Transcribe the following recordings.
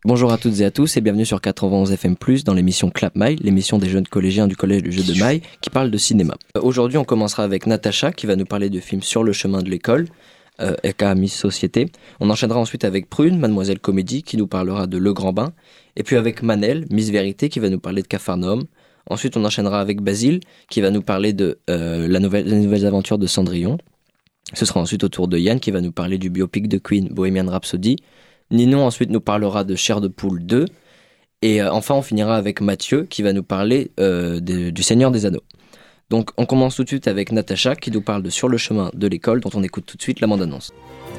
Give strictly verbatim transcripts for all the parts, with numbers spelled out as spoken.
Bonjour à toutes et à tous et bienvenue sur quatre-vingt-onze F M plus, dans l'émission Clap Maille, l'émission des jeunes collégiens du collège du Jeu de Maille qui parle de cinéma. Euh, Aujourd'hui, on commencera avec Natacha qui va nous parler de films sur le chemin de l'école, euh, aka Miss Société. On enchaînera ensuite avec Prune, Mademoiselle Comédie, qui nous parlera de Le Grand Bain. Et puis avec Manel, Miss Vérité, qui va nous parler de Capharnaüm. Ensuite, on enchaînera avec Basile, qui va nous parler de euh, la nouvelle, les nouvelles aventures de Cendrillon. Ce sera ensuite au tour de Yann, qui va nous parler du biopic de Queen, Bohemian Rhapsody. Ninon ensuite nous parlera de Chair de Poule deux. Et euh, enfin, on finira avec Mathieu, qui va nous parler euh, de, du Seigneur des Anneaux. Donc, on commence tout de suite avec Natacha, qui nous parle de Sur le chemin de l'école, dont on écoute tout de suite la bande-annonce.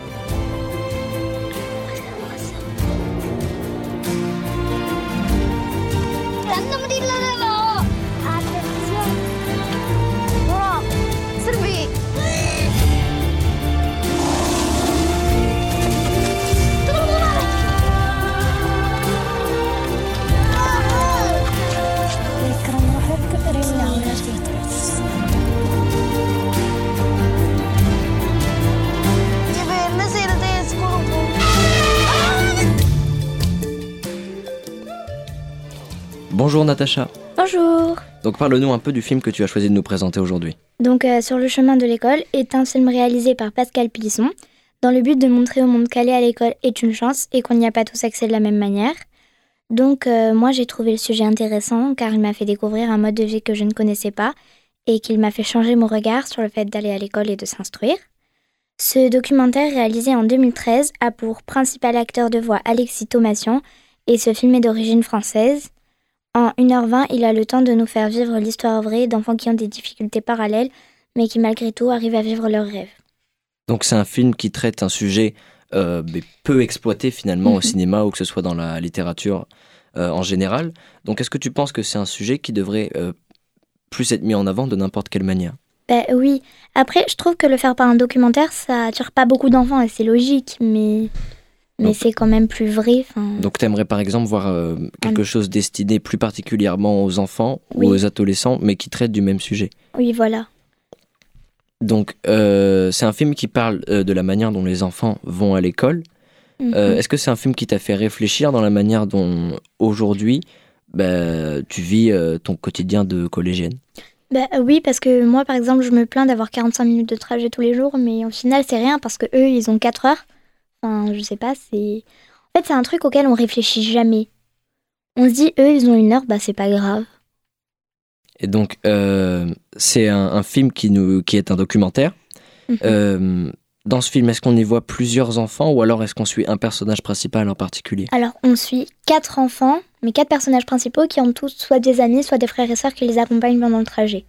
Bonjour Natacha. Bonjour. Donc parle-nous un peu du film que tu as choisi de nous présenter aujourd'hui. Donc euh, Sur le chemin de l'école est un film réalisé par Pascal Pilisson dans le but de montrer au monde qu'aller à l'école est une chance et qu'on n'y a pas tous accès de la même manière. Donc euh, moi j'ai trouvé le sujet intéressant car il m'a fait découvrir un mode de vie que je ne connaissais pas et qu'il m'a fait changer mon regard sur le fait d'aller à l'école et de s'instruire. Ce documentaire réalisé en deux mille treize a pour principal acteur de voix Alexis Thomasian et ce film est d'origine française. En une heure vingt, il a le temps de nous faire vivre l'histoire vraie d'enfants qui ont des difficultés parallèles, mais qui malgré tout arrivent à vivre leurs rêves. Donc c'est un film qui traite un sujet euh, peu exploité finalement mm-hmm. au cinéma ou que ce soit dans la littérature euh, en général. Donc est-ce que tu penses que c'est un sujet qui devrait euh, plus être mis en avant de n'importe quelle manière ? Ben oui. Après, je trouve que le faire par un documentaire, ça attire pas beaucoup d'enfants et c'est logique, mais... Mais donc, c'est quand même plus vrai. Fin... Donc tu aimerais par exemple voir euh, quelque chose destiné plus particulièrement aux enfants oui. ou aux adolescents, mais qui traite du même sujet. Oui, voilà. Donc euh, c'est un film qui parle euh, de la manière dont les enfants vont à l'école. Mm-hmm. Euh, est-ce que c'est un film qui t'a fait réfléchir dans la manière dont aujourd'hui bah, tu vis euh, ton quotidien de collégienne ? Bah, oui, parce que moi par exemple je me plains d'avoir quarante-cinq minutes de trajet tous les jours, mais au final c'est rien parce qu'eux ils ont quatre heures. Enfin, je sais pas, c'est... En fait, c'est un truc auquel on réfléchit jamais. On se dit, eux, ils ont une heure, bah c'est pas grave. Et donc, euh, c'est un, un film qui, nous, qui est un documentaire. Mm-hmm. Euh, dans ce film, est-ce qu'on y voit plusieurs enfants ou alors est-ce qu'on suit un personnage principal en particulier ? Alors, on suit quatre enfants, mais quatre personnages principaux qui ont tous soit des amis, soit des frères et sœurs qui les accompagnent pendant le trajet.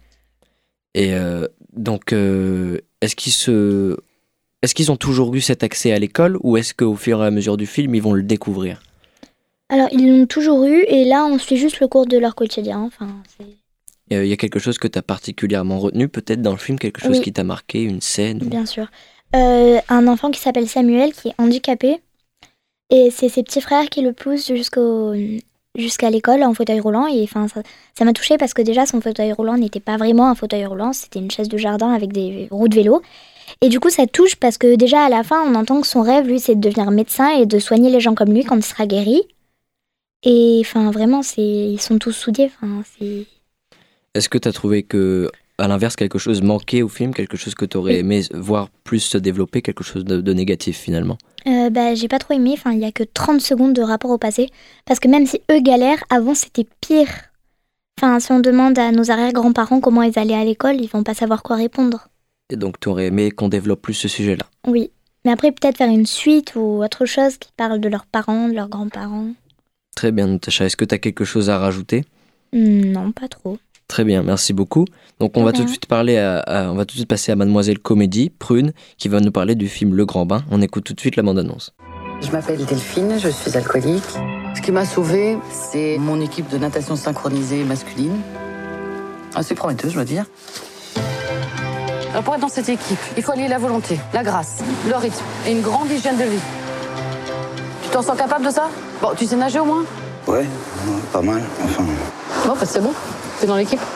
Et euh, donc, euh, est-ce qu'ils se... Est-ce qu'ils ont toujours eu cet accès à l'école ou est-ce qu'au fur et à mesure du film, ils vont le découvrir ? Alors, ils l'ont toujours eu et là, on suit juste le cours de leur quotidien. Enfin, c'est... Il euh, y a quelque chose que tu as particulièrement retenu, peut-être dans le film, quelque chose oui. qui t'a marqué, une scène ou... Bien sûr. Euh, un enfant qui s'appelle Samuel, qui est handicapé. Et c'est ses petits frères qui le poussent jusqu'au... jusqu'à l'école en fauteuil roulant. Et enfin, ça, ça m'a touchée parce que déjà, son fauteuil roulant n'était pas vraiment un fauteuil roulant. C'était une chaise de jardin avec des roues de vélo. Et du coup, ça touche parce que déjà, à la fin, on entend que son rêve, lui, c'est de devenir médecin et de soigner les gens comme lui quand il sera guéri. Et enfin, vraiment, c'est... ils sont tous soudés. Enfin, c'est... Est-ce que tu as trouvé que, à l'inverse, quelque chose manquait au film, quelque chose que tu aurais oui. aimé voir plus se développer, quelque chose de, de négatif finalement ? euh, bah, J'ai pas trop aimé. Enfin, il n'y a que trente secondes de rapport au passé. Parce que même si eux galèrent, avant, c'était pire. Enfin, si on demande à nos arrière-grands-parents comment ils allaient à l'école, ils vont pas savoir quoi répondre. Et donc, tu aurais aimé qu'on développe plus ce sujet-là ? Oui. Mais après, peut-être faire une suite ou autre chose qui parle de leurs parents, de leurs grands-parents. Très bien, Natacha. Est-ce que tu as quelque chose à rajouter ? Non, pas trop. Très bien, merci beaucoup. Donc, on va, tout de suite parler à, à, on va tout de suite passer à Mademoiselle Comédie, Prune, qui va nous parler du film Le Grand Bain. On écoute tout de suite la bande-annonce. Je m'appelle Delphine, je suis alcoolique. Ce qui m'a sauvée, c'est mon équipe de natation synchronisée masculine. Assez prometteuse, je dois dire. Alors pour être dans cette équipe, il faut allier la volonté, la grâce, le rythme et une grande hygiène de vie. Tu t'en sens capable de ça ? Bon, tu sais nager au moins ? Ouais, pas mal, enfin... Bon, bah c'est bon, t'es dans l'équipe.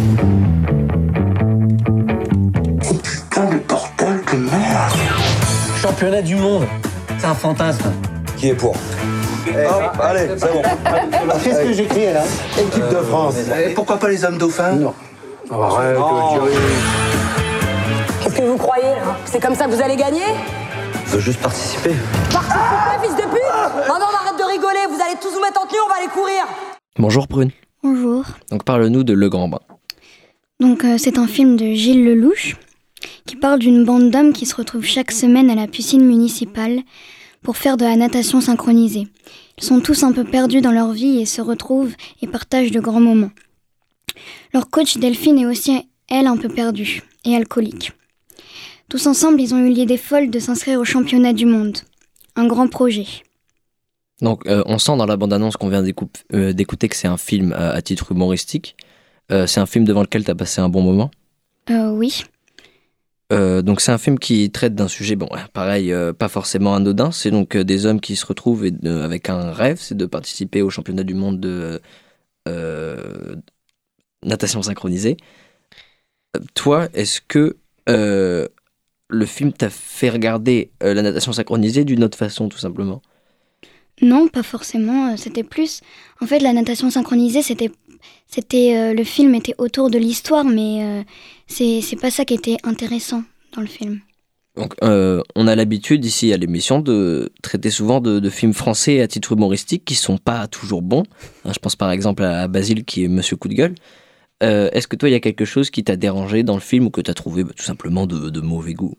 Oh putain de bordel de merde ! Championnat du monde, c'est un fantasme. Qui est pour ? Hop, allez, c'est bon. Qu'est-ce que j'écris là? Équipe de France. Et pourquoi pas les hommes dauphins? Non. Arrête, Qu'est-ce que vous croyez, là? C'est comme ça que vous allez gagner? Je veux juste participer. Participer, fils de pute! Oh non, arrête de rigoler, vous allez tous vous mettre en tenue, on va aller courir! Bonjour Prune. Bonjour. Donc parle-nous de Le Grand Bain. Donc euh, c'est un film de Gilles Lelouch qui parle d'une bande d'hommes qui se retrouvent chaque semaine à la piscine municipale pour faire de la natation synchronisée. Ils sont tous un peu perdus dans leur vie et se retrouvent et partagent de grands moments. Leur coach Delphine est aussi, elle, un peu perdue et alcoolique. Tous ensemble, ils ont eu l'idée folle de s'inscrire au championnat du monde. Un grand projet. Donc euh, on sent dans la bande-annonce qu'on vient d'écou- euh, d'écouter que c'est un film à, à titre humoristique. Euh, c'est un film devant lequel tu as passé un bon moment. Euh, oui. Euh, donc c'est un film qui traite d'un sujet, bon, pareil, euh, pas forcément anodin. C'est donc euh, des hommes qui se retrouvent et de- avec un rêve, c'est de participer au championnat du monde de euh, natation synchronisée. Euh, toi, est-ce que euh, le film t'a fait regarder euh, la natation synchronisée d'une autre façon, tout simplement? Non, pas forcément. euh, C'était plus... En fait, la natation synchronisée, c'était... c'était euh, le film était autour de l'histoire, mais euh, c'est, c'est pas ça qui était intéressant dans le film. Donc, euh, on a l'habitude ici à l'émission de traiter souvent de, de films français à titre humoristique qui sont pas toujours bons. Hein, je pense par exemple à Basile qui est Monsieur Coup de Gueule. Euh, est-ce que toi, il y a quelque chose qui t'a dérangé dans le film ou que tu as trouvé bah, tout simplement de, de mauvais goût?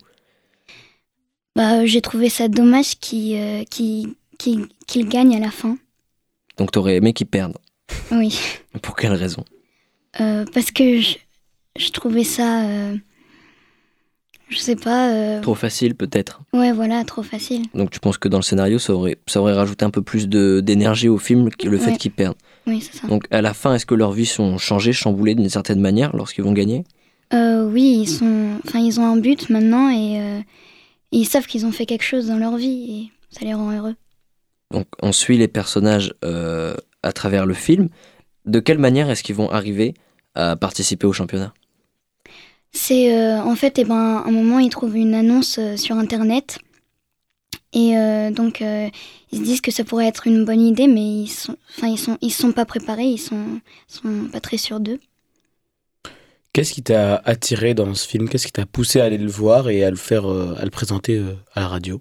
Bah, euh, j'ai trouvé ça dommage qu'il, euh, qu'il, qu'il, qu'il gagne à la fin. Donc t'aurais aimé qu'ils perdent. Oui. Pour quelle raison? Euh, parce que je, je trouvais ça... euh, je sais pas... euh, Trop facile peut-être. Ouais, voilà, trop facile. Donc tu penses que dans le scénario, ça aurait, ça aurait rajouté un peu plus de, d'énergie au film, le fait Ouais. qu'ils perdent. Oui, c'est ça. Donc à la fin, est-ce que leurs vies sont changées, chamboulées d'une certaine manière lorsqu'ils vont gagner? Euh, oui, ils sont... Enfin, ils ont un but maintenant et... euh, ils savent qu'ils ont fait quelque chose dans leur vie et ça les rend heureux. Donc on suit les personnages euh, à travers le film. De quelle manière est-ce qu'ils vont arriver à participer au championnat? C'est euh, en fait, eh ben, à un moment, ils trouvent une annonce euh, sur Internet. Et euh, donc, euh, ils se disent que ça pourrait être une bonne idée, mais ils sont, enfin, ils sont, ils sont pas préparés, ils sont, sont pas très sûrs d'eux. Qu'est-ce qui t'a attiré dans ce film? Qu'est-ce qui t'a poussé à aller le voir et à le faire, euh, à le présenter euh, à la radio?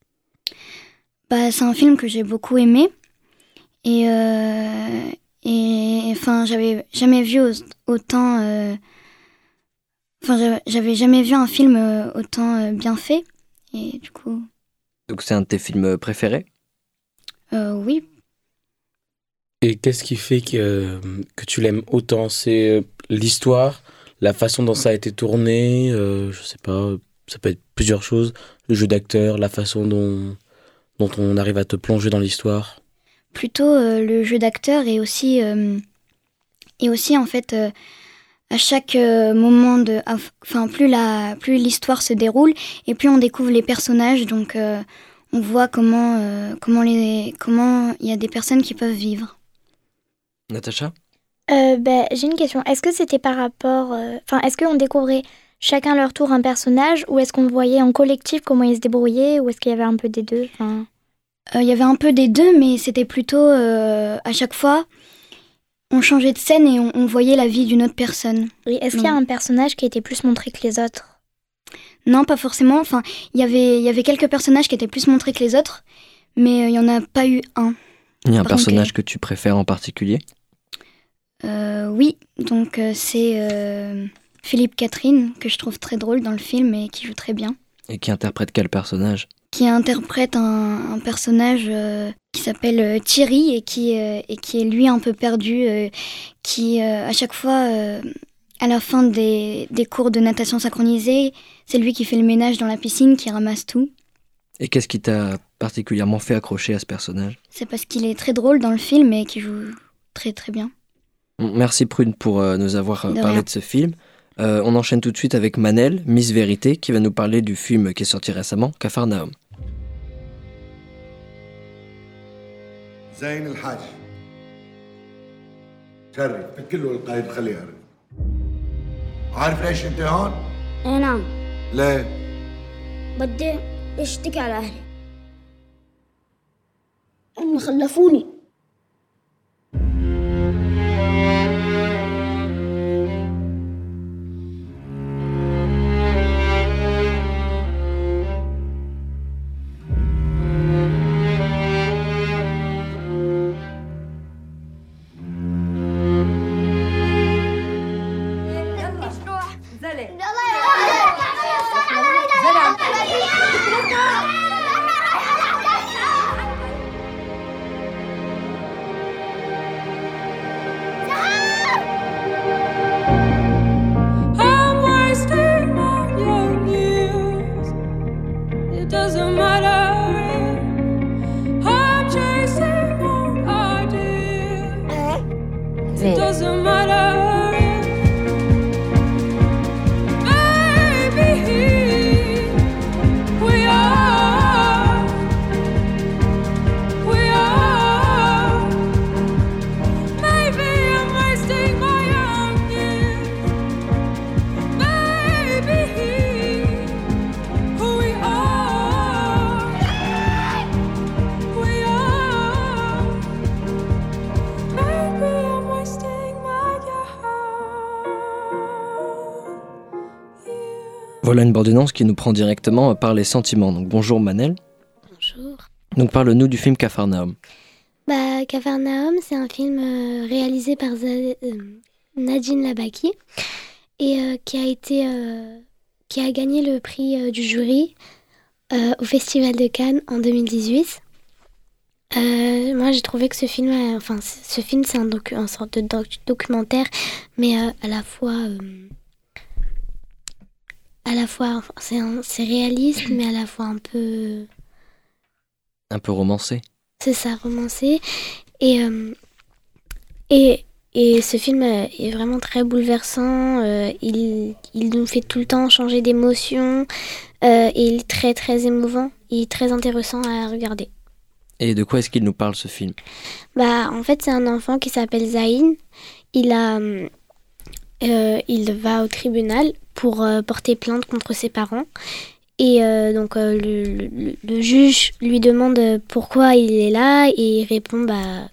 Bah, c'est un film que j'ai beaucoup aimé. Et, euh, et enfin, j'avais jamais vu au- autant. euh, Enfin, j'avais- j'avais jamais vu un film euh, autant euh, bien fait. Et du coup, Donc c'est un de tes films préférés? euh, oui. Et qu'est-ce qui fait que, que tu l'aimes autant? C'est euh, l'histoire, la façon dont ça a été tourné, euh, je sais pas, ça peut être plusieurs choses, le jeu d'acteur, la façon dont, dont on arrive à te plonger dans l'histoire. Plutôt euh, le jeu d'acteur et aussi, euh, et aussi en fait, euh, à chaque euh, moment de... Enfin, plus, la, plus l'histoire se déroule et plus on découvre les personnages, donc euh, on voit comment euh, comment les comment il y a des personnes qui peuvent vivre. Natacha? Euh, bah, j'ai une question. Est-ce que c'était par rapport... euh, Enfin, est-ce qu'on découvrait chacun leur tour un personnage ou est-ce qu'on voyait en collectif comment ils se débrouillaient ou est-ce qu'il y avait un peu des deux? Enfin... Euh, Il y avait un peu des deux, mais c'était plutôt euh, à chaque fois, on changeait de scène et on, on voyait la vie d'une autre personne. Oui, est-ce qu'il y a un personnage qui était plus montré que les autres? Non, pas forcément. Enfin, il y avait, il y avait quelques personnages qui étaient plus montrés que les autres, mais euh, il n'y en a pas eu un. Il y a un Par personnage contre, que tu préfères en particulier? Euh, oui, donc euh, c'est euh, Philippe Catherine, que je trouve très drôle dans le film et qui joue très bien. Et qui interprète quel personnage? Qui interprète un, un personnage euh, qui s'appelle euh, Thierry et qui, euh, et qui est lui un peu perdu, euh, qui euh, à chaque fois, euh, à la fin des, des cours de natation synchronisée, c'est lui qui fait le ménage dans la piscine, qui ramasse tout. Et qu'est-ce qui t'a particulièrement fait accrocher à ce personnage? C'est parce qu'il est très drôle dans le film et qu'il joue très très bien. Merci Prune pour euh, nous avoir euh, De parlé rien. de ce film. Euh, on enchaîne tout de suite avec Manel, Miss Vérité, qui va nous parler du film qui est sorti récemment, Capharnaüm. زين الحاج شرف بكله القايد خليه يعرف عارف ليش انت هون؟ اي نعم ليه؟ بدي اشتكي على اهلي امي ما خلفوني. Voilà une bande-annonce qui nous prend directement par les sentiments. Donc bonjour Manel. Bonjour. Donc parle-nous du film Capharnaüm. Bah, Capharnaüm, c'est un film euh, réalisé par Za- euh, Nadine Labaki et euh, qui a été, euh, qui a gagné le prix euh, du jury euh, au Festival de Cannes en deux mille dix-huit. Euh, moi, j'ai trouvé que ce film, euh, enfin, c- ce film, c'est un, docu- un sorte de doc- documentaire, mais euh, à la fois, euh, à la fois, enfin, c'est, un- c'est réaliste, mais à la fois un peu. Un peu romancé. C'est ça, romancé. Et, euh, et, et ce film euh, est vraiment très bouleversant. Euh, il, il nous fait tout le temps changer d'émotion. Euh, et il est très, très émouvant. Il est très intéressant à regarder. Et de quoi est-ce qu'il nous parle ce film ? Bah, en fait, c'est un enfant qui s'appelle Zayn. Il, a, euh, il va au tribunal pour euh, porter plainte contre ses parents. Et euh, donc euh, le, le, le juge lui demande pourquoi il est là et il répond bah,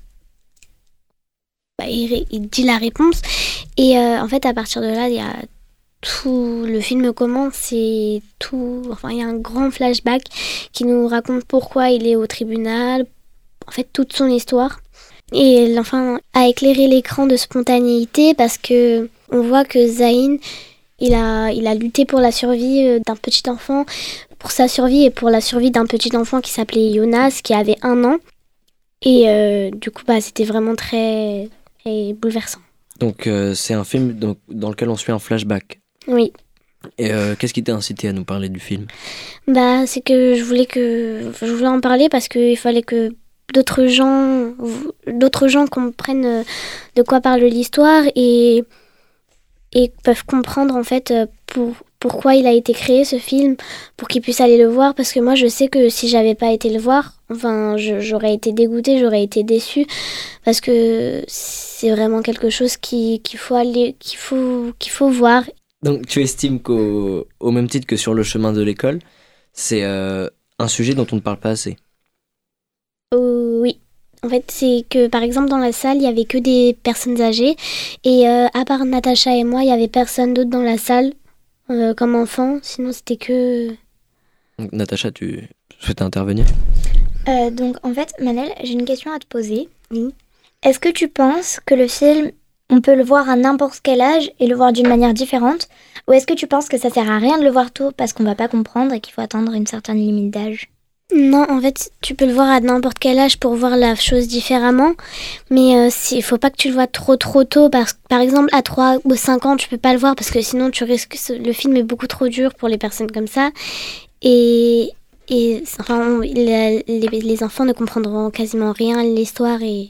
bah il, ré, il dit la réponse et euh, en fait à partir de là il y a tout le film commence et tout enfin il y a un grand flashback qui nous raconte pourquoi il est au tribunal, en fait toute son histoire et l'enfant a éclairé l'écran de spontanéité parce que on voit que Zayn Il a, il a lutté pour la survie d'un petit enfant, pour sa survie et pour la survie d'un petit enfant qui s'appelait Jonas, qui avait un an. Et euh, du coup, bah, c'était vraiment très, très bouleversant. Donc euh, c'est un film dans, dans lequel on suit un flashback. Oui. Et euh, qu'est-ce qui t'a incité à nous parler du film ? Bah, c'est que je voulais que je voulais en parler parce qu'il fallait que d'autres gens, d'autres gens comprennent de quoi parle l'histoire et et peuvent comprendre en fait pour, pourquoi il a été créé ce film, pour qu'ils puissent aller le voir, parce que moi je sais que si j'avais pas été le voir, enfin je, j'aurais été dégoûtée, j'aurais été déçue, parce que c'est vraiment quelque chose qui, qu'il faut aller, qu'il faut, qu'il faut voir. Donc tu estimes qu'au au même titre que Sur le chemin de l'école, c'est euh, un sujet dont on ne parle pas assez ? Euh, oui. En fait, c'est que, par exemple, dans la salle, il n'y avait que des personnes âgées. Et euh, à part Natacha et moi, il n'y avait personne d'autre dans la salle, euh, comme enfant. Sinon, c'était que... Donc, Natacha, tu souhaites intervenir ? euh, Donc, en fait, Manel, j'ai une question à te poser. Oui. Est-ce que tu penses que le film, on peut le voir à n'importe quel âge et le voir d'une manière différente ? Ou est-ce que tu penses que ça sert à rien de le voir tôt parce qu'on ne va pas comprendre et qu'il faut attendre une certaine limite d'âge ? Non, en fait, tu peux le voir à n'importe quel âge pour voir la chose différemment. Mais euh, il ne faut pas que tu le vois trop trop tôt. Parce, par exemple, à trois ou cinq ans, tu peux pas le voir parce que sinon, tu risques, le film est beaucoup trop dur pour les personnes comme ça. Et, et enfin, les, les, les enfants ne comprendront quasiment rien à l'histoire. Et...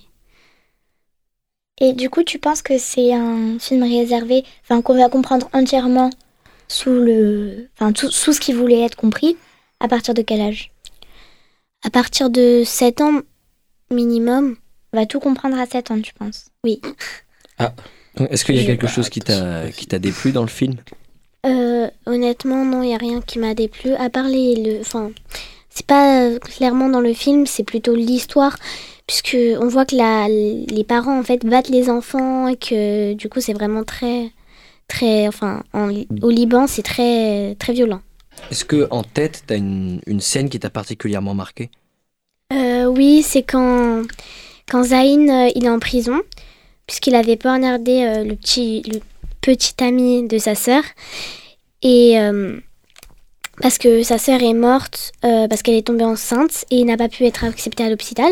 et du coup, tu penses que c'est un film réservé, enfin, qu'on va comprendre entièrement sous, le, enfin, tout, sous ce qui voulait être compris, à partir de quel âge ? À partir de sept ans minimum. On va tout comprendre à sept ans, tu penses ? Oui. Ah, est-ce qu'il y a quelque chose qui t'a, qui t'a déplu dans le film ? euh, Honnêtement, non, il n'y a rien qui m'a déplu. À part les... Le, enfin, c'est pas clairement dans le film, c'est plutôt l'histoire. puisque on voit que la, les parents en fait battent les enfants et que du coup c'est vraiment très, très, enfin en, au Liban c'est très, très violent. Est-ce que en tête, t'as une, une scène qui t'a particulièrement marqué ? Euh, oui, c'est quand, quand Zayn euh, il est en prison, puisqu'il avait poignardé euh, le, petit, le petit ami de sa sœur. Et euh, parce que sa sœur est morte, euh, parce qu'elle est tombée enceinte et il n'a pas pu être accepté à l'hôpital.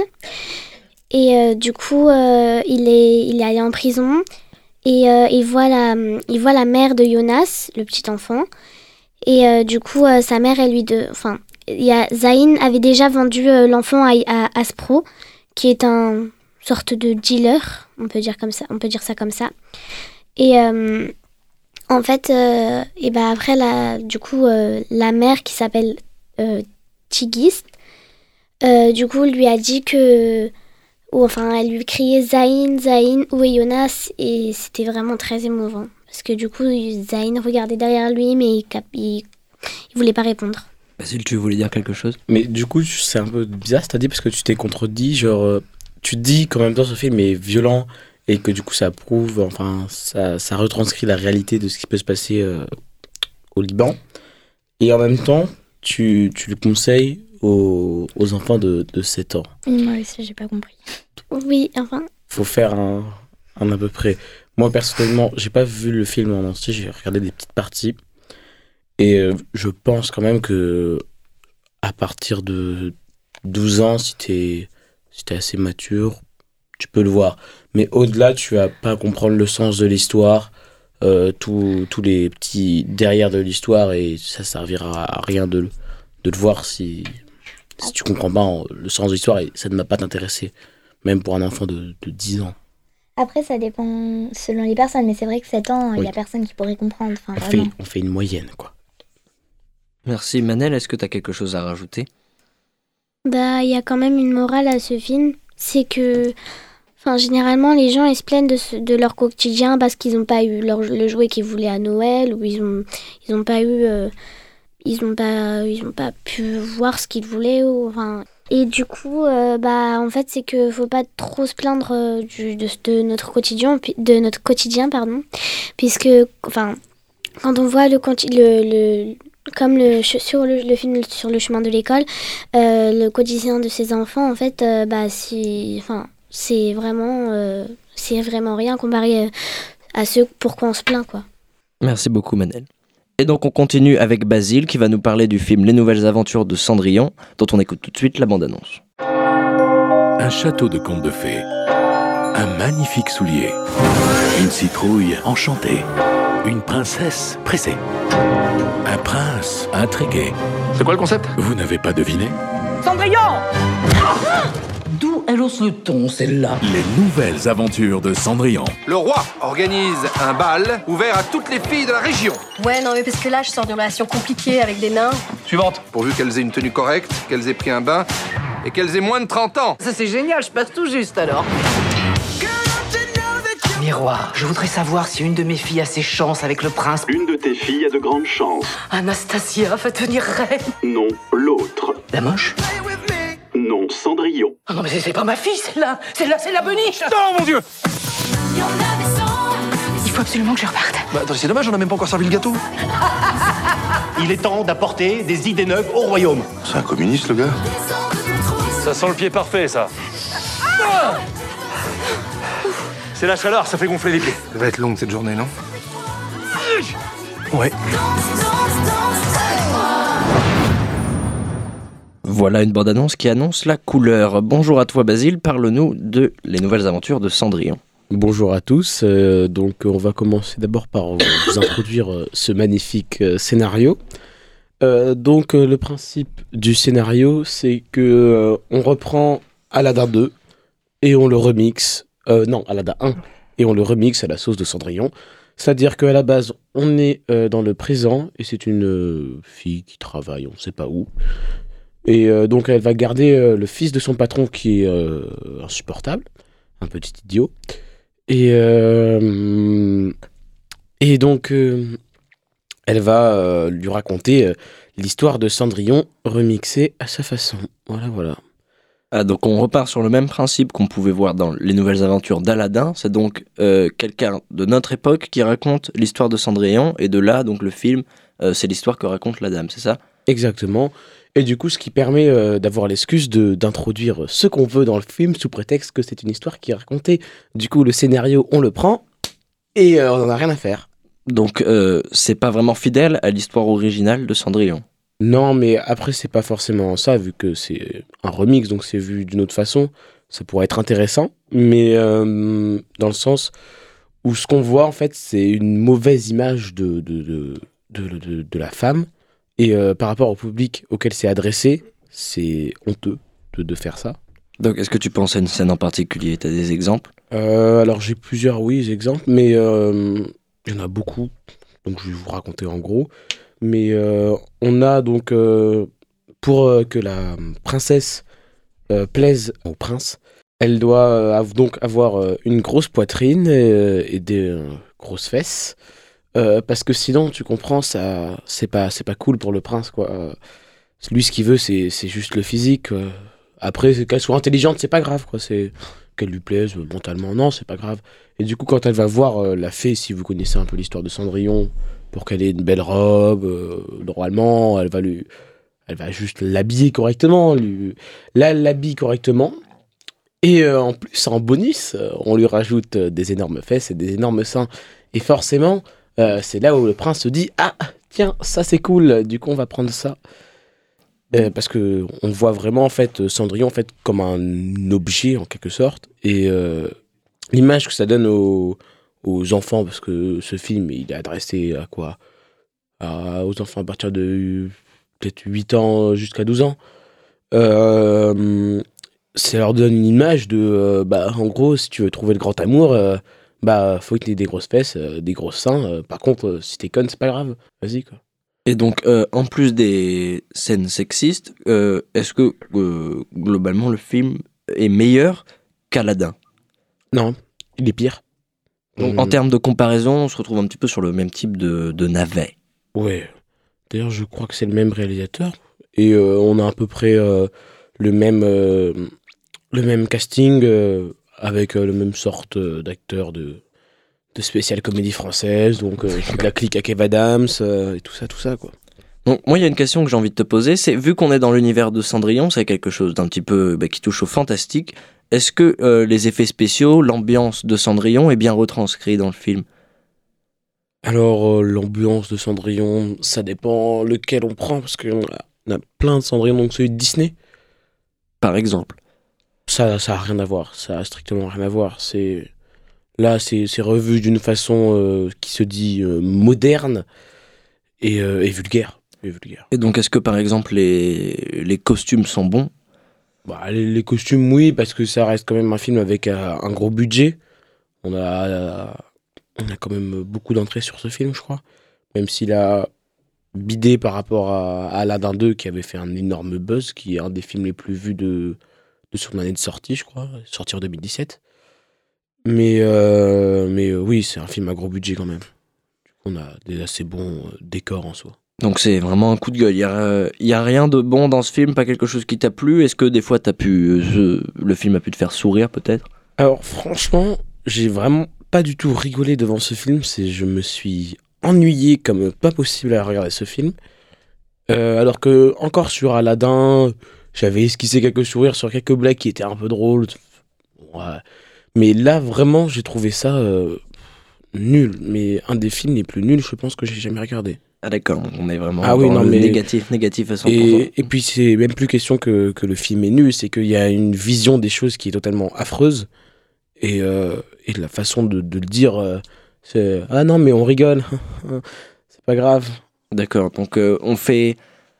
Et euh, du coup, euh, il, est, il est allé en prison et euh, il, voit la, il voit la mère de Jonas, le petit enfant. Et euh, du coup, euh, sa mère, elle lui... De, enfin, il y a, Zayn avait déjà vendu euh, l'enfant à, à Aspro, qui est un sorte de dealer, on peut dire, comme ça, on peut dire ça comme ça. Et euh, en fait, euh, et ben après, la, du coup, euh, la mère qui s'appelle euh, Tigist, euh, du coup, lui a dit que... Ou enfin, elle lui criait Zayn, Zayn, où est Jonas ? Et c'était vraiment très émouvant. Parce que du coup, Zayn regardait derrière lui, mais il, cap- il, il voulait pas répondre. Basile, tu voulais dire quelque chose ? Mais du coup, c'est un peu bizarre, c'est-à-dire parce que tu t'es contredit, genre, euh, tu te dis qu'en même temps ce film est violent et que du coup ça prouve, enfin, ça, ça retranscrit la réalité de ce qui peut se passer euh, au Liban. Et en même temps, tu, tu le conseilles aux, aux enfants de, de sept ans. Moi aussi, j'ai pas compris. Oui, enfin... Faut faire un, un à peu près. Moi, personnellement, j'ai pas vu le film en entier, j'ai regardé des petites parties. Et euh, je pense quand même que à partir de douze ans, si t'es, si t'es assez mature, tu peux le voir. Mais au-delà, tu vas pas comprendre le sens de l'histoire, euh, tous tous les petits derrière de l'histoire, et ça servira à rien de, de le voir si, si tu comprends pas le sens de l'histoire, et ça ne va pas t'intéresser, même pour un enfant de, de dix ans. Après, ça dépend selon les personnes, mais c'est vrai que sept ans, il Oui. y a personne qui pourrait comprendre. Enfin, On fait, vraiment. on fait une moyenne, quoi. Merci. Manel, est-ce que tu as quelque chose à rajouter ? Bah, il y a quand même une morale à ce film, c'est que, enfin, généralement, les gens, ils se plaignent de, ce- de leur quotidien parce qu'ils n'ont pas eu leur, le jouet qu'ils voulaient à Noël, ou ils ont, ils ont pas eu, euh, ils ont pas, ils ont pas pu voir ce qu'ils voulaient, ou, enfin... Et du coup, euh, bah, en fait, c'est que faut pas trop se plaindre euh, du, de, de notre quotidien, puis- de notre quotidien, pardon, puisque, enfin, quand on voit le, conti- le, le comme le, ch- sur le, le film sur le chemin de l'école, euh, le quotidien de ces enfants, en fait, euh, bah, c'est, enfin, c'est vraiment, euh, c'est vraiment rien comparé euh, à ce pourquoi on se plaint, quoi. Merci beaucoup, Manel. Et donc, on continue avec Basile qui va nous parler du film Les Nouvelles Aventures de Cendrillon, dont on écoute tout de suite la bande-annonce. Un château de contes de fées. Un magnifique soulier. Une citrouille enchantée. Une princesse pressée. Un prince intrigué. C'est quoi le concept? Vous n'avez pas deviné? Cendrillon! D'où elle hausse le ton, celle-là? Les Nouvelles Aventures de Cendrillon. Le roi organise un bal ouvert à toutes les filles de la région. Ouais, non, mais parce que là, je sors d'une relation compliquée avec des nains. Suivante. Pourvu qu'elles aient une tenue correcte, qu'elles aient pris un bain et qu'elles aient moins de trente ans. Ça, c'est génial, je passe tout juste alors. Miroir, je voudrais savoir si une de mes filles a ses chances avec le prince. Une de tes filles a de grandes chances. Anastasia va devenir reine. Non, l'autre. La moche? Non, Cendrillon. Oh non, mais c'est pas ma fille, celle-là. Celle-là, c'est la beniche. Non, mon Dieu! Il faut absolument que je reparte. Bah, attends, c'est dommage, on a même pas encore servi le gâteau. Il est temps d'apporter des idées neuves au royaume. C'est un communiste, le gars. Ça sent le pied parfait, ça. Ah c'est la chaleur, ça fait gonfler les pieds. Ça va être longue cette journée, non? Ouais. Voilà une bande-annonce qui annonce la couleur. Bonjour à toi Basile, parle-nous de Les Nouvelles Aventures de Cendrillon. Bonjour à tous, euh, donc on va commencer d'abord par vous introduire euh, ce magnifique euh, scénario. Euh, donc euh, le principe du scénario, c'est que euh, on reprend Aladdin deux et on le remixe, euh, non Aladdin un, et on le remixe à la sauce de Cendrillon. C'est-à-dire qu'à la base, on est euh, dans le présent et c'est une euh, fille qui travaille, on ne sait pas où. Et euh, donc elle va garder euh, le fils de son patron qui est euh, insupportable, un petit idiot. Et, euh, et donc euh, elle va euh, lui raconter euh, l'histoire de Cendrillon remixée à sa façon. Voilà, voilà. Ah, donc on repart sur le même principe qu'on pouvait voir dans les nouvelles aventures d'Aladin. C'est donc euh, quelqu'un de notre époque qui raconte l'histoire de Cendrillon, et de là, donc le film, euh, c'est l'histoire que raconte la dame, c'est ça ? Exactement. Et du coup, ce qui permet euh, d'avoir l'excuse de, d'introduire ce qu'on veut dans le film sous prétexte que c'est une histoire qui est racontée. Du coup, le scénario, on le prend et euh, on n'en a rien à faire. Donc euh, c'est pas vraiment fidèle à l'histoire originale de Cendrillon. Non, mais après, c'est pas forcément ça, vu que c'est un remix, donc c'est vu d'une autre façon. Ça pourrait être intéressant, mais euh, dans le sens où ce qu'on voit, en fait, c'est une mauvaise image de, de, de, de, de, de la femme. Et euh, par rapport au public auquel c'est adressé, c'est honteux de, de faire ça. Donc est-ce que tu penses à une scène en particulier ? Tu as des exemples ? euh, Alors, j'ai plusieurs, oui, exemples, mais euh, il y en a beaucoup, donc je vais vous raconter en gros. Mais euh, on a donc, euh, pour euh, que la princesse euh, plaise au prince, elle doit euh, av- donc avoir euh, une grosse poitrine euh, et des euh, grosses fesses. Euh, parce que sinon, tu comprends, ça, c'est pas, c'est pas cool pour le prince, quoi. Euh, lui, ce qu'il veut, c'est, c'est juste le physique. Quoi. Après, c'est qu'elle soit intelligente, c'est pas grave, quoi. C'est qu'elle lui plaise euh, mentalement, non, c'est pas grave. Et du coup, quand elle va voir euh, la fée, si vous connaissez un peu l'histoire de Cendrillon, pour qu'elle ait une belle robe, euh, normalement, elle va lui, elle va juste l'habiller correctement. Lui, là, elle l'habille correctement. Et euh, en plus, en bonus, euh, on lui rajoute euh, des énormes fesses et des énormes seins. Et forcément, euh, c'est là où le prince se dit « Ah, tiens, ça c'est cool, du coup on va prendre ça. Euh, » Parce qu'on voit vraiment en fait, Cendrillon en fait, comme un objet en quelque sorte. Et euh, l'image que ça donne aux, aux enfants, parce que ce film il est adressé à quoi à, aux enfants à partir de peut-être huit ans jusqu'à douze ans. Euh, ça leur donne une image de, euh, bah, en gros, si tu veux trouver le grand amour, euh, bah, faut que t'aies des grosses fesses, euh, des gros seins. Euh, par contre, euh, si t'es conne, c'est pas grave. Vas-y, quoi. Et donc, euh, en plus des scènes sexistes, euh, est-ce que, euh, globalement, le film est meilleur qu'Aladin ? Non, il est pire. Donc, Mmh. en termes de comparaison, on se retrouve un petit peu sur le même type de, de navet. Ouais. D'ailleurs, je crois que c'est le même réalisateur. Et euh, on a à peu près euh, le même... Euh, le même casting, euh, avec euh, le même sorte euh, d'acteurs de, de spéciale comédie française, donc euh, de la clique à Kev Adams, euh, et tout ça, tout ça, quoi. Donc, moi, il y a une question que j'ai envie de te poser, c'est, vu qu'on est dans l'univers de Cendrillon, c'est quelque chose d'un petit peu, bah, qui touche au fantastique, est-ce que euh, les effets spéciaux, l'ambiance de Cendrillon est bien retranscrit dans le film ? Alors, euh, l'ambiance de Cendrillon, ça dépend lequel on prend, parce qu'on a, on a plein de Cendrillon, donc celui de Disney. Par exemple. Ça, ça a rien à voir, ça a strictement rien à voir. C'est... Là, c'est, c'est revu d'une façon euh, qui se dit euh, moderne et, euh, et vulgaire. Et vulgaire. Et donc, est-ce que, par exemple, les, les costumes sont bons ? Bah, les, les costumes, oui, parce que ça reste quand même un film avec un, un gros budget. On a, euh, on a quand même beaucoup d'entrées sur ce film, je crois. Même s'il a bidé par rapport à, à Aladdin deux, qui avait fait un énorme buzz, qui est un des films les plus vus de, de son année de sortie, je crois, sorti en deux mille dix-sept. Mais, euh, mais euh, oui, c'est un film à gros budget quand même. On a des assez bons euh, décors en soi. Donc c'est vraiment un coup de gueule. Il n'y a, euh, y a rien de bon dans ce film, pas quelque chose qui t'a plu. Est-ce que des fois t'as pu, euh, le film a pu te faire sourire peut-être ? Alors franchement, j'ai vraiment pas du tout rigolé devant ce film. C'est, je me suis ennuyé comme pas possible à regarder ce film. Euh, alors que encore sur Aladdin, j'avais esquissé quelques sourires sur quelques blagues qui étaient un peu drôles. Ouais. Mais là vraiment, j'ai trouvé ça euh, nul. Mais un des films les plus nuls, je pense, que j'ai jamais regardé. Ah d'accord, on est vraiment ah oui, dans non, le mais... négatif, négatif à cent pour cent. Et, et puis c'est même plus question que, que le film est nul, c'est qu'il y a une vision des choses qui est totalement affreuse. Et, euh, et la façon de, de le dire, euh, c'est « Ah non, mais on rigole, c'est pas grave. » D'accord, donc euh, on fait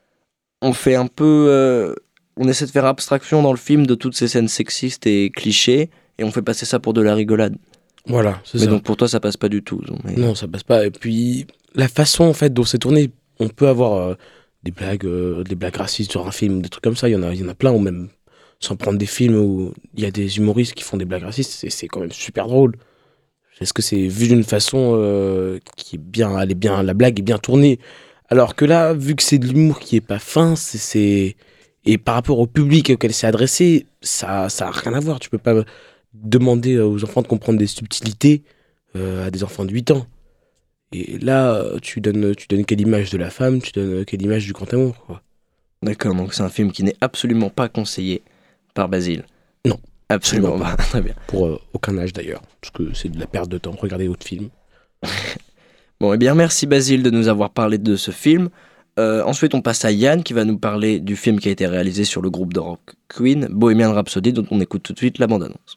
on fait un peu... Euh, on essaie de faire abstraction dans le film de toutes ces scènes sexistes et clichés, et on fait passer ça pour de la rigolade. Voilà, c'est mais ça. donc pour toi, ça passe pas du tout. Mais... Non, ça passe pas. Et puis, la façon en fait dont c'est tourné, on peut avoir euh, des blagues euh, des blagues racistes sur un film, des trucs comme ça, il y en a, il y en a plein, ou même sans prendre des films où il y a des humoristes qui font des blagues racistes, c'est, c'est quand même super drôle. Est-ce que c'est vu d'une façon euh, qui est bien, elle est bien, la blague est bien tournée, alors que là, vu que c'est de l'humour qui est pas fin, c'est, c'est Et par rapport au public auquel c'est adressé, ça ça a rien à voir. Tu peux pas demander aux enfants de comprendre des subtilités euh, à des enfants de huit ans. Et là, tu donnes, tu donnes quelle image de la femme, tu donnes quelle image du grand amour, quoi. D'accord, donc c'est un film qui n'est absolument pas conseillé par Basile. Non. Absolument pas. pas. Très bien. Pour euh, aucun âge d'ailleurs, parce que c'est de la perte de temps. Regardez d'autres films. Bon, eh bien, merci Basile de nous avoir parlé de ce film. Euh, ensuite, on passe à Yann qui va nous parler du film qui a été réalisé sur le groupe de rock Queen, Bohemian Rhapsody, dont on écoute tout de suite la bande-annonce.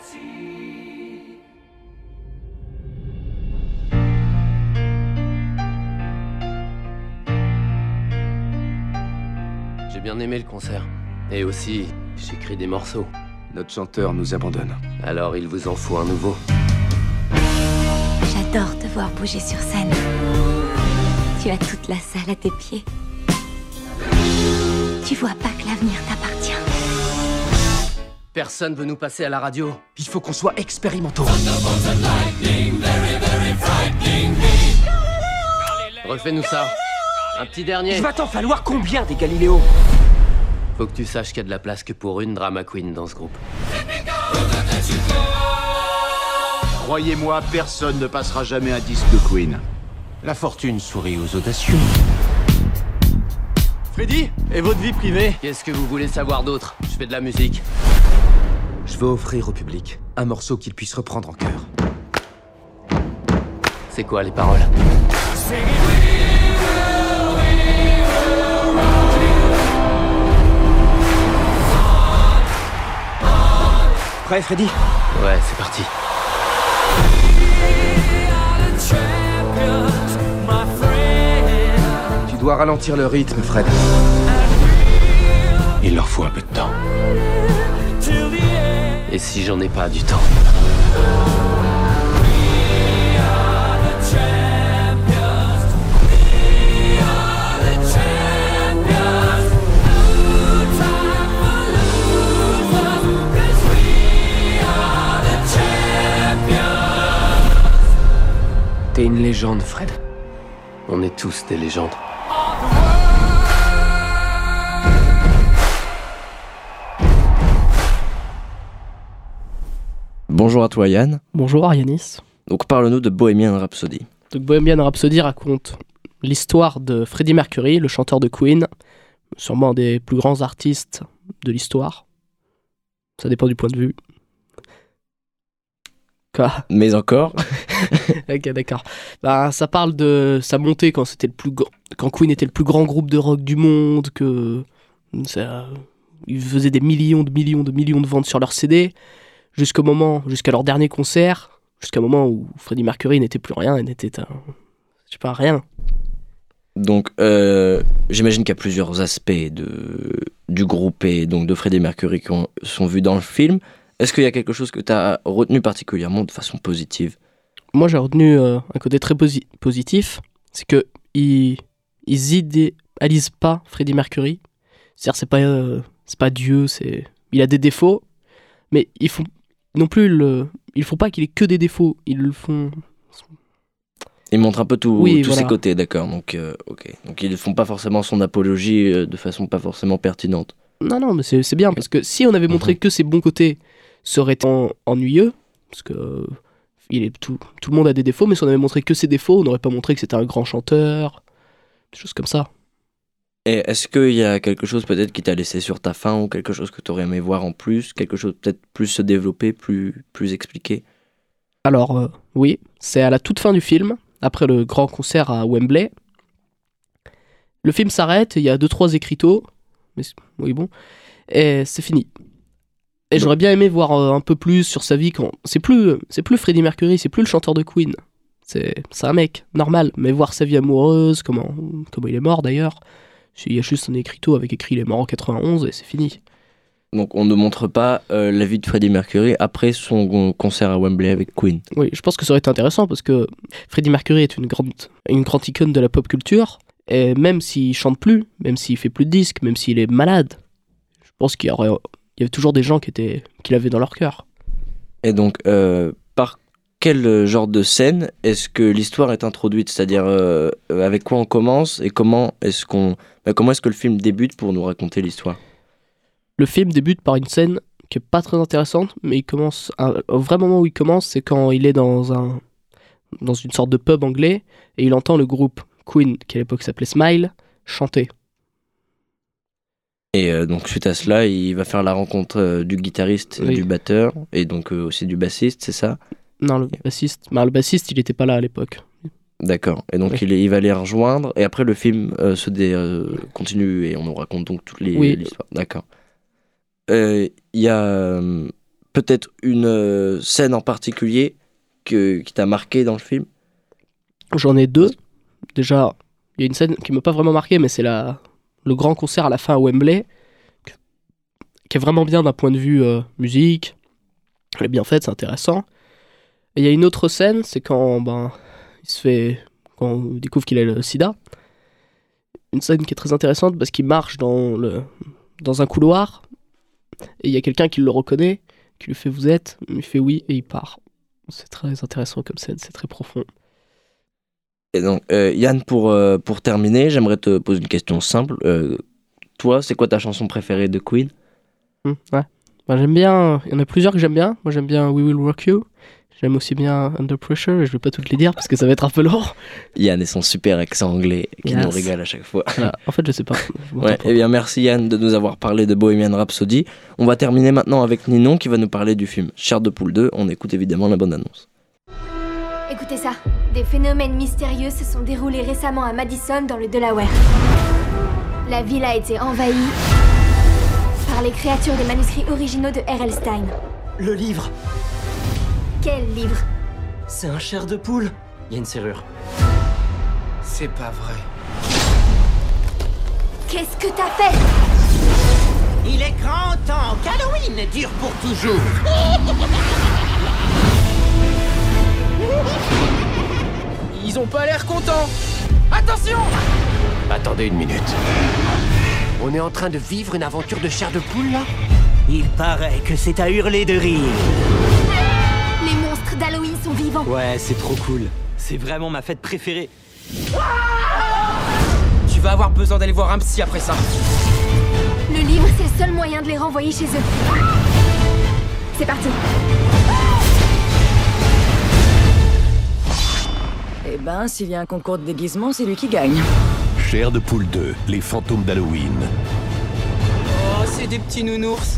J'ai bien aimé le concert. Et aussi, j'écris des morceaux. Notre chanteur nous abandonne. Alors il vous en faut un nouveau. J'adore te voir bouger sur scène. Tu as toute la salle à tes pieds. Tu vois pas que l'avenir t'appartient. Personne veut nous passer à la radio. Il faut qu'on soit expérimentaux. Refais-nous ça. Un petit dernier. Il va t'en falloir combien des Galiléos? Faut que tu saches qu'il y a de la place que pour une drama queen dans ce groupe. Croyez-moi, personne ne passera jamais un disque de Queen. La fortune sourit aux audacieux. Freddy, et votre vie privée? Qu'est-ce que vous voulez savoir d'autre? Je fais de la musique. Je veux offrir au public un morceau qu'il puisse reprendre en chœur. C'est quoi les paroles? Prêt, Freddy? Ouais, c'est parti. Tu dois ralentir le rythme, Fred. Il leur faut un peu de temps. Et si j'en ai pas du temps? T'es une légende, Fred. On est tous des légendes. Bonjour à toi Yann. Bonjour Arianis. Donc parle-nous de Bohemian Rhapsody. Donc Bohemian Rhapsody raconte l'histoire de Freddie Mercury, le chanteur de Queen, sûrement un des plus grands artistes de l'histoire. Ça dépend du point de vue. Quoi? Mais encore. Ok, d'accord. Bah, ça parle de sa montée quand c'était le plus gr- quand Queen était le plus grand groupe de rock du monde, que ça, ils faisaient des millions de millions de millions de ventes sur leurs C D, jusqu'au moment, jusqu'à leur dernier concert, jusqu'à un moment où Freddie Mercury n'était plus rien, et n'était un, je sais pas, rien. Donc, euh, j'imagine qu'il y a plusieurs aspects de, du groupe et donc de Freddie Mercury qui ont, sont vus dans le film. Est-ce qu'il y a quelque chose que tu as retenu particulièrement de façon positive? Moi, j'ai retenu euh, un côté très posi- positif, c'est que ils, ils idéalisent pas Freddie Mercury. C'est-à-dire, c'est pas, euh, c'est pas Dieu, c'est, il a des défauts, mais ils font non plus le, ils font pas qu'il ait que des défauts, ils le font. Ils montrent un peu tout, oui, tous voilà. ses côtés, d'accord. Donc, euh, ok. Donc, ils ne font pas forcément son apologie euh, de façon pas forcément pertinente. Non, non, mais c'est, c'est bien, parce que si on avait montré mm-hmm. que ses bons côtés, ça aurait été en, ennuyeux, parce que euh, il est, tout, tout le monde a des défauts, mais si on avait montré que ses défauts, on n'aurait pas montré que c'était un grand chanteur, des choses comme ça. Et est-ce qu'il y a quelque chose peut-être qui t'a laissé sur ta faim, ou quelque chose que tu aurais aimé voir en plus, quelque chose peut-être plus se développer, plus, plus expliqué? Alors, euh, oui, c'est à la toute fin du film, après le grand concert à Wembley. Le film s'arrête, il y a deux trois écriteaux, mais oui bon, et c'est fini. Et j'aurais bien aimé voir euh, un peu plus sur sa vie quand c'est plus c'est plus Freddie Mercury, c'est plus le chanteur de Queen. C'est c'est un mec normal, mais voir sa vie amoureuse, comment comment il est mort d'ailleurs. Il y a juste un écriteau avec écrit il est mort en quatre-vingt-onze et c'est fini. Donc on ne montre pas euh, la vie de Freddie Mercury après son concert à Wembley avec Queen. Oui, je pense que ça aurait été intéressant parce que Freddie Mercury est une grande une grande icône de la pop culture et même s'il chante plus, même s'il fait plus de disques, même s'il est malade, je pense qu'il y aurait il y avait toujours des gens qui, étaient, qui l'avaient dans leur cœur. Et donc, euh, par quel genre de scène est-ce que l'histoire est introduite? C'est-à-dire, euh, avec quoi on commence et comment est-ce, qu'on, bah, comment est-ce que le film débute pour nous raconter l'histoire? Le film débute par une scène qui est pas très intéressante, mais il commence, un, au vrai moment où il commence, c'est quand il est dans un, dans une sorte de pub anglais et il entend le groupe Queen, qui à l'époque s'appelait Smile, chanter. Et euh, donc suite à cela, il va faire la rencontre euh, du guitariste, Oui. du batteur et donc euh, aussi du bassiste, c'est ça? Non, le bassiste, bah, le bassiste, il était pas là à l'époque. D'accord. Et donc Oui. il, est- il va les rejoindre et après le film euh, se dé, euh, continue et on nous raconte donc toutes les Oui. l'histoire. D'accord. Euh, Il y a euh, peut-être une euh, scène en particulier que, qui t'a marqué dans le film? J'en ai deux. Déjà, il y a une scène qui m'a pas vraiment marqué, mais c'est la, le grand concert à la fin à Wembley, que- qui est vraiment bien d'un point de vue euh, musique. Elle est bien faite, c'est intéressant. Et il y a une autre scène, c'est quand ben, il se fait, quand on découvre qu'il a le sida. Une scène qui est très intéressante parce qu'il marche dans, le, dans un couloir et il y a quelqu'un qui le reconnaît, qui lui fait vous êtes, il fait oui et il part. C'est très intéressant comme scène, c'est très profond. Et donc euh, Yann, pour, euh, pour terminer, j'aimerais te poser une question simple. Euh, toi, c'est quoi ta chanson préférée de Queen? Hmm, ouais. Bah, j'aime bien, il y en a plusieurs que j'aime bien. Moi j'aime bien We Will Rock You. J'aime aussi bien Under Pressure et je vais pas toutes les dire parce que ça va être un peu lourd. Yann et son super accent anglais qui Yes. nous régale à chaque fois. Voilà. En fait, je sais pas. Je m'entends Ouais, pas. eh bien merci Yann de nous avoir parlé de Bohemian Rhapsody. On va terminer maintenant avec Ninon qui va nous parler du film Chair de poule deux. On écoute évidemment la bande-annonce. Écoutez ça, des phénomènes mystérieux se sont déroulés récemment à Madison dans le Delaware. La ville a été envahie par les créatures des manuscrits originaux de R L. Stein. Le livre, Quel livre? c'est un chair de poule. Il y a une serrure. C'est pas vrai. Qu'est-ce que t'as fait? Il est grand temps qu'Halloween dure pour toujours. Ils ont pas l'air contents. Attention! Attendez une minute. On est en train de vivre une aventure de chair de poule, là? Il paraît que c'est à hurler de rire. Les monstres d'Halloween sont vivants. Ouais, c'est trop cool. C'est vraiment ma fête préférée. Tu vas avoir besoin d'aller voir un psy après ça. Le livre, c'est le seul moyen de les renvoyer chez eux. C'est parti. Eh ben, s'il y a un concours de déguisement, c'est lui qui gagne. Chair de poule deux, les fantômes d'Halloween. Oh, c'est des petits nounours.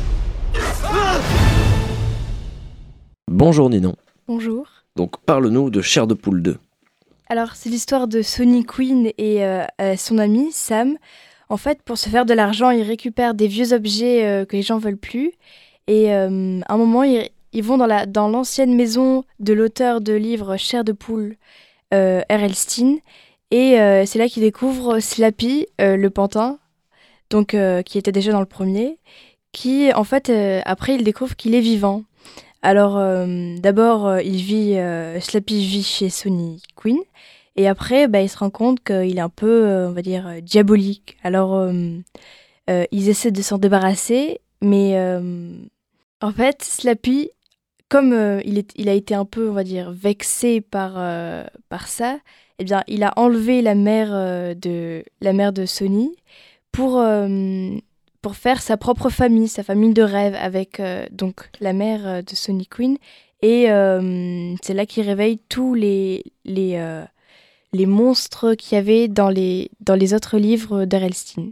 Bonjour Ninon. Bonjour. Donc parle-nous de Chair de poule deux. Alors, c'est l'histoire de Sonny Queen et euh, euh, son ami Sam. En fait, pour se faire de l'argent, ils récupèrent des vieux objets euh, que les gens veulent plus. Et euh, à un moment, ils, ils vont dans, la, dans l'ancienne maison de l'auteur de livre Chair de poule, euh, R L. Stein. Et euh, c'est là qu'ils découvrent Slappy, euh, le pantin, donc, euh, qui était déjà dans le premier, qui, en fait, euh, après, ils découvrent qu'il est vivant. Alors, euh, d'abord, euh, il vit, euh, Slappy vit chez Sonny Queen, et après, bah, il se rend compte qu'il est un peu, euh, on va dire, euh, diabolique. Alors, euh, euh, ils essaient de s'en débarrasser, mais euh, en fait, Slappy, comme euh, il, est, il a été un peu, on va dire, vexé par, euh, par ça, eh bien, il a enlevé la mère, euh, de, la mère de Sonny pour... Euh, pour faire sa propre famille, sa famille de rêve avec euh, donc la mère euh, de Sonny Queen. Et euh, c'est là qu'il réveille tous les, les, euh, les monstres qu'il y avait dans les, dans les autres livres d'R L. Stein.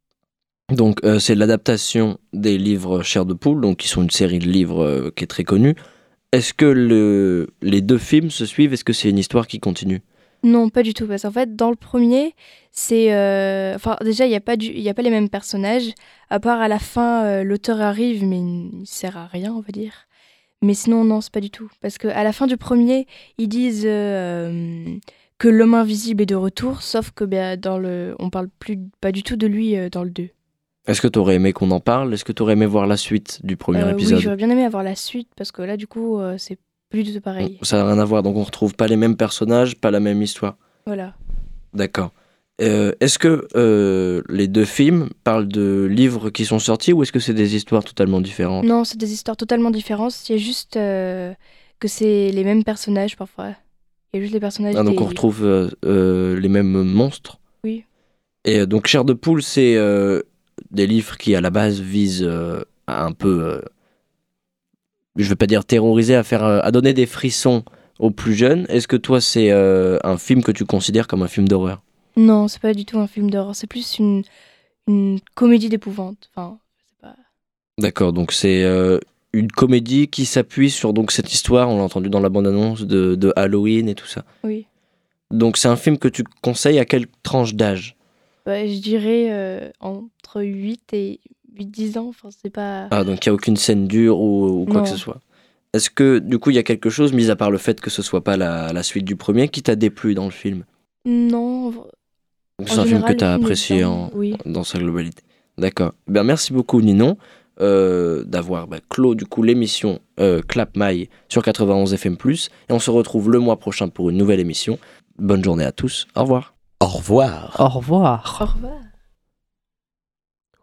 Donc euh, c'est l'adaptation des livres Chair de poule, donc qui sont une série de livres euh, qui est très connue. Est-ce que le, les deux films se suivent? Est-ce que c'est une histoire qui continue? Non, pas du tout, parce qu'en fait, dans le premier, c'est... euh, Enfin, déjà, il n'y a, pas du- il y a pas les mêmes personnages, à part à la fin, euh, l'auteur arrive, mais il ne sert à rien, on va dire. Mais sinon, non, c'est pas du tout. Parce qu'à la fin du premier, ils disent euh, que l'homme invisible est de retour, sauf que ben, dans le... on parle plus, pas du tout de lui euh, dans le deux. Est-ce que tu aurais aimé qu'on en parle? Est-ce que tu aurais aimé voir la suite du premier Euh, épisode? Oui, j'aurais bien aimé avoir la suite, parce que là, du coup, euh, c'est plus du tout pareil. Ça n'a rien à voir, donc on retrouve pas les mêmes personnages, pas la même histoire. Voilà. D'accord. Euh, est-ce que euh, les deux films parlent de livres qui sont sortis ou est-ce que c'est des histoires totalement différentes? Non, c'est des histoires totalement différentes. Il y a juste euh, que c'est les mêmes personnages parfois. Il y a juste les personnages. Ah, donc des... on retrouve euh, euh, les mêmes monstres? Oui. Et euh, donc Chair de poule, c'est euh, des livres qui à la base visent euh, à un peu, euh, je vais pas dire terroriser, à faire, euh, à donner des frissons aux plus jeunes. Est-ce que toi c'est euh, un film que tu considères comme un film d'horreur? Non, c'est pas du tout un film d'horreur, c'est plus une, une comédie d'épouvante. Enfin, c'est pas... D'accord, donc c'est euh, une comédie qui s'appuie sur donc cette histoire, on l'a entendu dans la bande-annonce de, de Halloween et tout ça. Oui. Donc c'est un film que tu conseilles à quelle tranche d'âge? Bah, je dirais euh, entre huit et dix ans, enfin c'est pas... Ah, donc il n'y a aucune scène dure ou, ou quoi Non. que ce soit. Est-ce que du coup il y a quelque chose, mis à part le fait que ce soit pas la, la suite du premier, qui t'a déplu dans le film? Non. Donc c'est un film que tu as apprécié en, oui. dans sa globalité. D'accord. Eh bien, merci beaucoup Ninon euh, d'avoir bah, clos du coup l'émission euh, Clap My sur quatre-vingt-onze F M plus, et on se retrouve le mois prochain pour une nouvelle émission. Bonne journée à tous. Au revoir. Au revoir. Au revoir. Au revoir.